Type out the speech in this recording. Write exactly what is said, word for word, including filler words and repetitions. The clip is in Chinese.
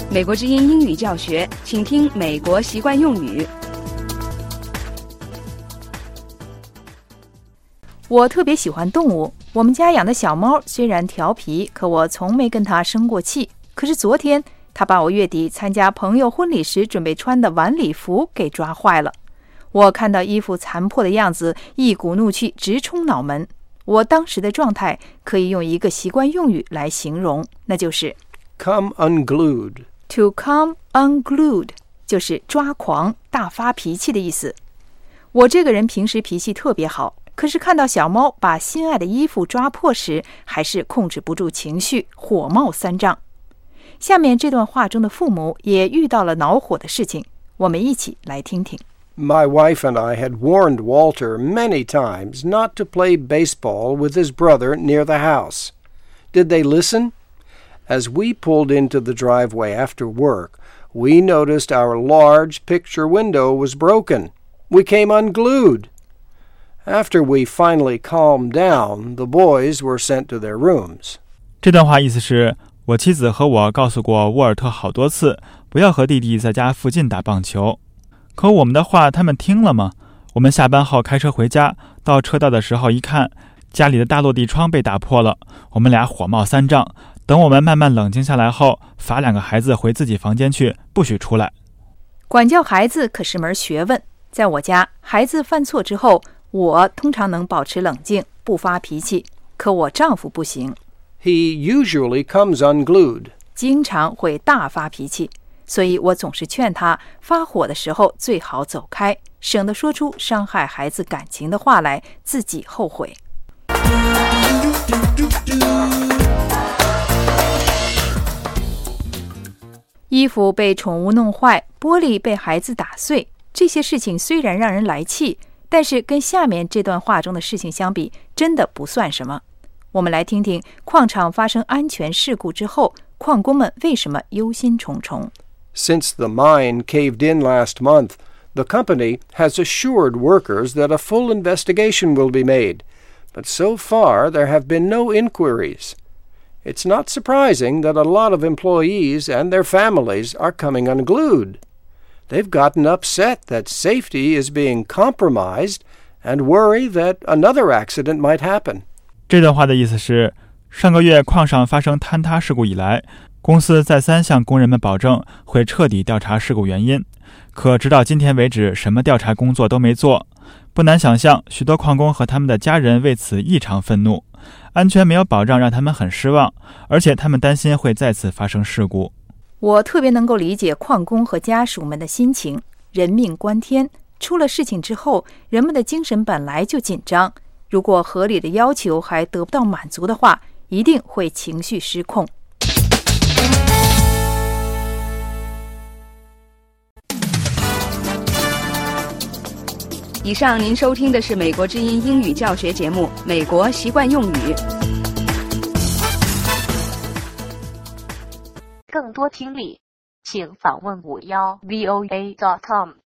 美国之音英语教学，请听美国习惯用语。 我特别喜欢动物，我们家养的小猫虽然调皮，可我从没跟它生过气。可是昨天，它把我月底参加朋友婚礼时准备穿的晚礼服给抓坏了。我看到衣服残破的样子，一股怒气直冲脑门。我当时的状态可以用一个习惯用语来形容，那就是 come unglued。To come unglued 就是抓狂、大发脾气的意思。我这个人平时脾气特别好，可是看到小猫把心爱的衣服抓破时，还是控制不住情绪，火冒三丈。下面这段话中的父母也遇到了恼火的事情，我们一起来听听。 My wife and I had warned Walter many times not to play baseball with his brother near the house. Did they listen? As we pulled into the driveway after work, we noticed our large picture window was broken. We came unglued.After we finally calmed down, the boys were sent to their rooms. 这段话意思是，我妻子和我告诉过沃尔特好多次，不要和弟弟在家附近打棒球。可我们的话他们听了吗？我们下班后开车回家，到车道的时候一看，家里的大落地窗被打破了，我们俩火冒三丈。等我们慢慢冷静下来后，罚两个孩子回自己房间去，不许出来。 管教孩子可是门学问，在我家，孩子犯错之后，我通常能保持冷静，不发脾气，可我丈夫不行。 He usually comes unglued. 经常会大发脾气，所以我总是劝他发火的时候最好走开，省得说出伤害孩子感情的话来，自己后悔。衣服被宠物弄坏，玻璃被孩子打碎，这些事情虽然让人来气，但是跟下面这段话中的事情相比，真的不算什么。我们来听听矿场发生安全事故之后，矿工们为什么忧心忡忡。 Since the mine caved in last month, the company has assured workers that a full investigation will be made, but so far there have been no inquiries. It's not surprising that a lot of employees and their families are coming unglued.They've gotten upset that safety is being compromised and worry that another accident might happen. 这段话的意思是，上个月矿上发生坍塌事故以来，公司再三向工人们保证会彻底调查事故原因，可直到今天为止，什么调查工作都没做。不难想象，许多矿工和他们的家人为此异常愤怒。安全没有保障让他们很失望，而且他们担心会再次发生事故。 我特别能够理解矿工和家属们的心情，人命关天，出了事情之后，人们的精神本来就紧张，如果合理的要求还得不到满足的话，一定会情绪失控。 以上您收听的是美国之音英语教学节目《美国习惯用语》。 更多听力，请访问五幺 V O A dot com。